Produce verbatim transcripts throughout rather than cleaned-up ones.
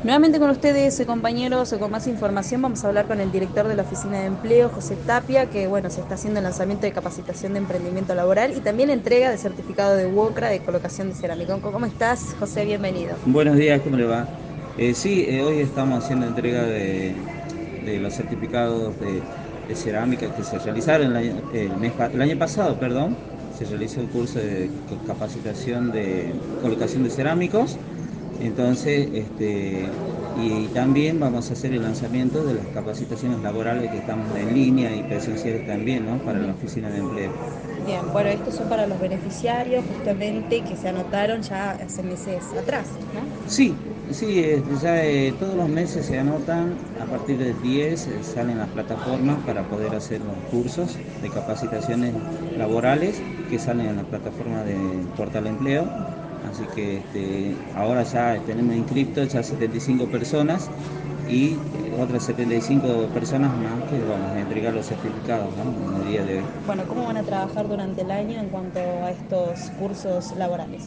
Nuevamente con ustedes, eh, compañeros, con más información vamos a hablar con el director de la Oficina de Empleo, José Tapia, que bueno, se está haciendo el lanzamiento de capacitación de emprendimiento laboral y también entrega de certificado de WOCRA de colocación de cerámica. ¿Cómo estás, José? Bienvenido. Buenos días, ¿cómo le va? Eh, sí, eh, hoy estamos haciendo entrega de, de los certificados de, de cerámica que se realizaron el año, el mes pa- el año pasado, perdón. Se realizó el curso de co- capacitación de colocación de cerámicos. Entonces, este, y también vamos a hacer el lanzamiento de las capacitaciones laborales que estamos en línea y presenciales también, ¿no? Para la oficina de empleo. Bien, bueno, estos son para los beneficiarios justamente que se anotaron ya hace meses atrás, ¿no? Sí, sí, este, ya eh, todos los meses se anotan, a partir del diez eh, salen las plataformas para poder hacer los cursos de capacitaciones laborales que salen en la plataforma del Portal Empleo. Así que este, ahora ya tenemos inscriptos ya setenta y cinco personas y eh, otras setenta y cinco personas más que vamos a entregar los certificados, ¿no? En el día de hoy. Bueno, ¿cómo van a trabajar durante el año en cuanto a estos cursos laborales?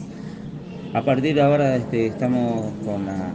A partir de ahora este, estamos con la,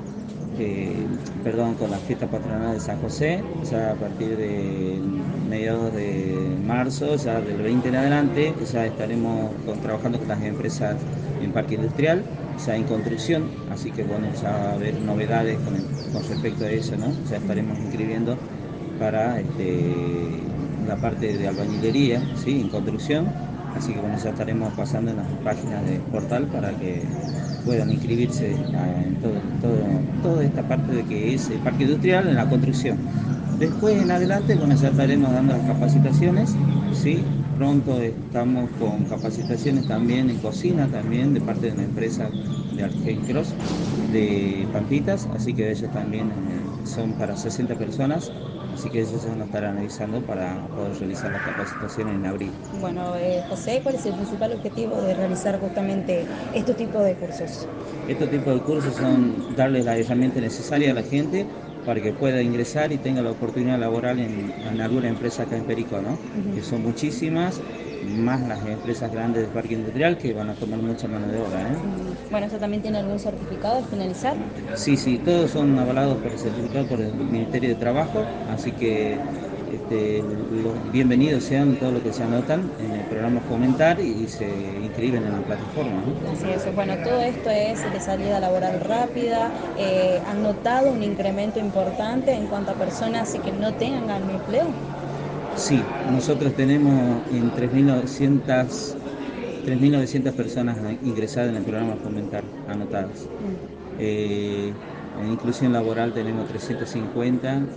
eh, perdón, con la fiesta patronal de San José, ya a partir de mediados de marzo, ya del veinte en adelante, ya estaremos con- trabajando con las empresas en parque industrial, ya en construcción, así que bueno, ya va a haber novedades con, con respecto a eso, ¿no? Ya estaremos inscribiendo para este, la parte de albañilería, ¿sí? En construcción. Así que bueno, ya estaremos pasando en las páginas del portal para que puedan inscribirse ah, en todo, todo, toda esta parte de que es el parque industrial en la construcción. Después en adelante, bueno, ya estaremos dando las capacitaciones, ¿sí? Pronto estamos con capacitaciones también en cocina, también de parte de una empresa de Argencross de Pampitas, así que ellos también eh, son para sesenta personas, así que ellos ya nos estarán avisando para poder realizar las capacitaciones en abril. Bueno, eh, José, ¿cuál es el principal objetivo de realizar justamente estos tipos de cursos? Estos tipos de cursos son darles la herramienta necesaria a la gente para que pueda ingresar y tenga la oportunidad laboral en, en alguna empresa acá en Perico, ¿no? Que Ujú. son muchísimas, más las empresas grandes del parque industrial que van a tomar mucha mano de obra, ¿eh? Ujú. Bueno, ¿eso también tiene algún certificado al finalizar? Sí, sí, todos son avalados por el certificado por el Ministerio de Trabajo, así que este, los bienvenidos sean todos los que se anotan en el programa Fomentar y, y se inscriben en la plataforma, ¿no? Así es, bueno, todo esto es de salida laboral rápida. Eh, ¿han notado un incremento importante en cuanto a personas que no tengan empleo? Sí, nosotros tenemos en tres mil novecientas tres mil novecientas personas ingresadas en el programa Fomentar, anotadas. Mm. Eh, en inclusión laboral tenemos trescientos cincuenta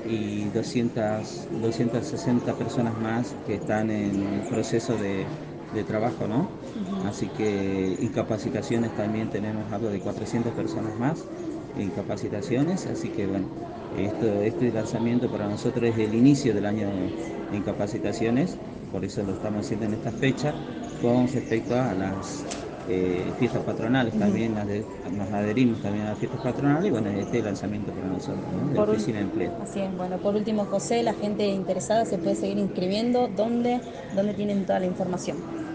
y doscientas, doscientas sesenta personas más que están en proceso de, de trabajo, ¿no? Ujú. Así que en capacitaciones también tenemos algo de cuatrocientas personas más en capacitaciones, así que bueno, esto, este lanzamiento para nosotros es el inicio del año en capacitaciones, por eso lo estamos haciendo en esta fecha, con respecto a las eh, fiestas patronales Ujú. también, ade- nos adherimos también a las fiestas patronales y bueno, este es el lanzamiento para nosotros, ¿no? De la Por ul- Oficina de Empleo. Así es, bueno, por último, José, la gente interesada se puede seguir inscribiendo. ¿Dónde, dónde tienen toda la información?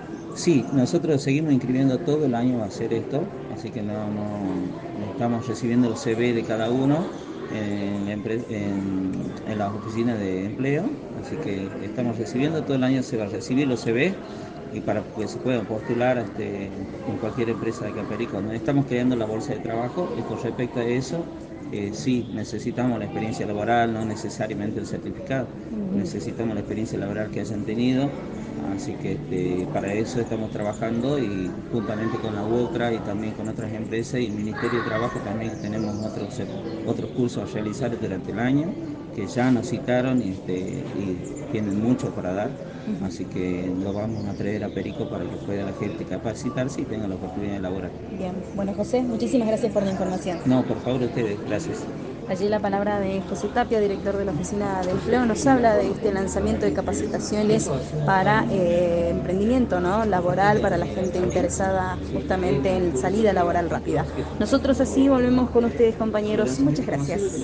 Sí, nosotros seguimos inscribiendo todo el año a hacer esto, así que no, no estamos recibiendo los C V de cada uno en, la empre- en, en las oficinas de empleo, así que estamos recibiendo todo el año se va a recibir los C V y para que se puedan postular este, en cualquier empresa de Caperico. No estamos creando la bolsa de trabajo y con respecto a eso, eh, sí, necesitamos la experiencia laboral, no necesariamente el certificado, Ujú. necesitamos la experiencia laboral que hayan tenido. Así que este, para eso estamos trabajando y juntamente con la UOCRA y también con otras empresas y el Ministerio de Trabajo también tenemos otros, eh, otros cursos a realizar durante el año que ya nos citaron y, este, y tienen mucho para dar. Así que lo vamos a traer a Perico para que pueda la gente capacitarse y tenga la oportunidad de laborar. Bien, bueno, José, muchísimas gracias por la información. No, por favor, ustedes, gracias. Allí la palabra de José Tapia, director de la Oficina de Empleo, nos habla de este lanzamiento de capacitaciones para eh, emprendimiento, ¿no? Laboral, para la gente interesada justamente en salida laboral rápida. Nosotros así volvemos con ustedes, compañeros. Muchas gracias.